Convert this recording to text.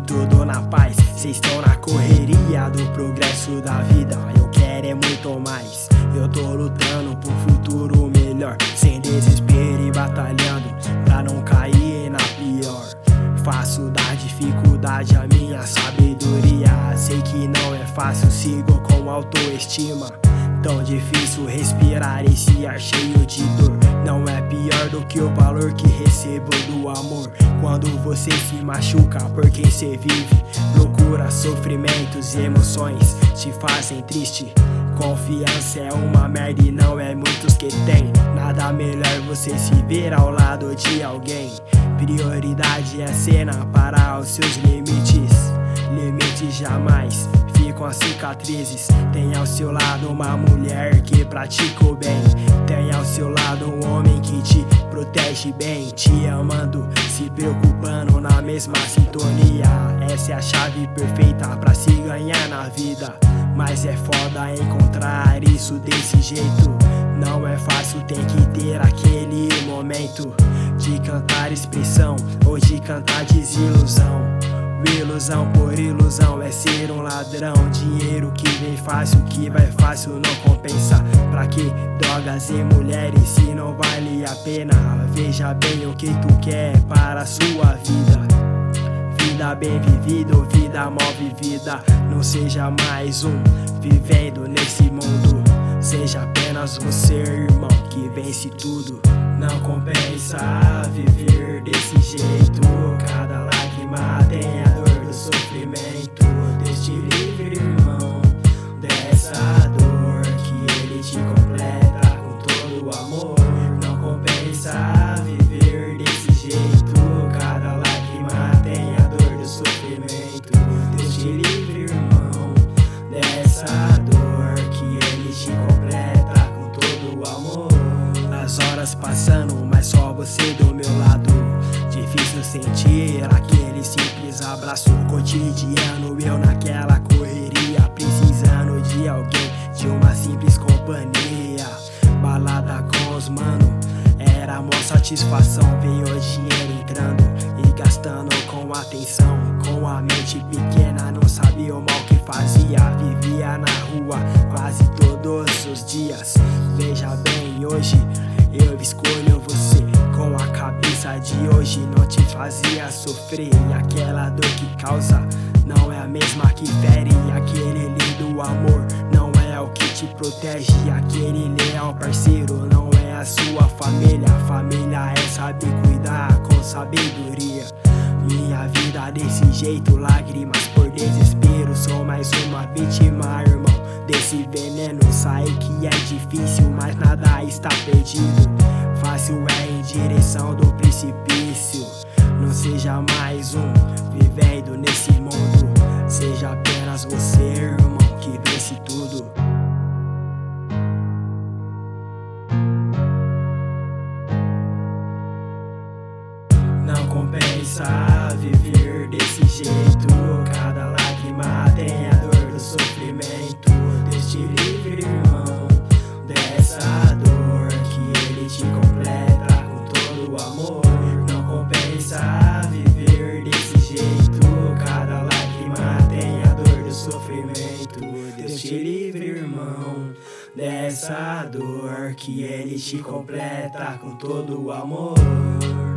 tudo na paz. Cês estão na correria do progresso da vida. Eu quero é muito mais. Eu tô lutando por um futuro melhor, sem desespero e batalhando pra não cair na pior. Faço da dificuldade a minha sabedoria. Sei que não é fácil, sigo com autoestima. Tão difícil respirar esse ar cheio de dor. Não é pior do que o valor que recebo do amor. Quando você se machuca por quem cê vive, loucura, sofrimentos e emoções te fazem triste. Confiança é uma merda e não é muitos que tem. Nada melhor você se ver ao lado de alguém. Prioridade é cena para os seus limites. Limites jamais ficam as cicatrizes. Tem ao seu lado uma mulher que pratica o bem. Tem ao seu lado um homem que te protege bem, te amando, se preocupando na mesma sintonia. Essa é a chave perfeita pra se ganhar na vida. Mas é foda encontrar isso desse jeito. Não é fácil, tem que ter aquele momento de cantar expressão ou de cantar desilusão. Ilusão por ilusão é ser um ladrão. Dinheiro que vem fácil, que vai fácil, não compensa. Pra que drogas e mulheres se não vale a pena? Veja bem o que tu quer para a sua vida. Vida bem vivida ou vida mal vivida. Não seja mais um vivendo nesse mundo. Seja apenas você, irmão, que vence tudo. Não compensa viver desse jeito. Cada lágrima tem a dor do sofrimento. Deus te livre, irmão, dessa dor, que Ele te completa com todo o amor. Não compensa viver desse jeito. Cada lágrima tem a dor do sofrimento. Deus te livre, irmão, dessa dor, que Ele te completa com todo o amor. As horas passando, mas só você do meu lado. Difícil sentir aquele simples abraço cotidiano. Eu naquela correria, precisando de alguém, de uma simples companhia. Balada com os mano, era mó satisfação. Veio o dinheiro entrando e gastando com atenção. Com a mente pequena, não sabia o mal que fazia. Vivia na rua quase todos os dias. Veja bem, hoje eu escolho você. Com a cabeça de hoje não te fazia sofrer. E aquela dor que causa não é a mesma que fere. Aquele lindo amor não é o que te protege. Aquele leal parceiro não é a sua família. Família é saber cuidar com sabedoria. Minha vida desse jeito, lágrimas por desespero. Sou mais uma vítima, irmão, desse veneno. Sei que é difícil, mas nada está perdido. Fácil é em direção do precipício. Não seja mais um vivendo nesse mundo. Seja apenas você, irmão, que vence tudo. Não compensa viver desse jeito. Cada lágrima tem a dor do sofrimento. Deus te livre, irmão, dessa dor, que Ele te completa com todo o amor. Não compensa viver desse jeito. Cada lágrima tem a dor do sofrimento. Deus te livre, irmão, dessa dor, que Ele te completa com todo o amor.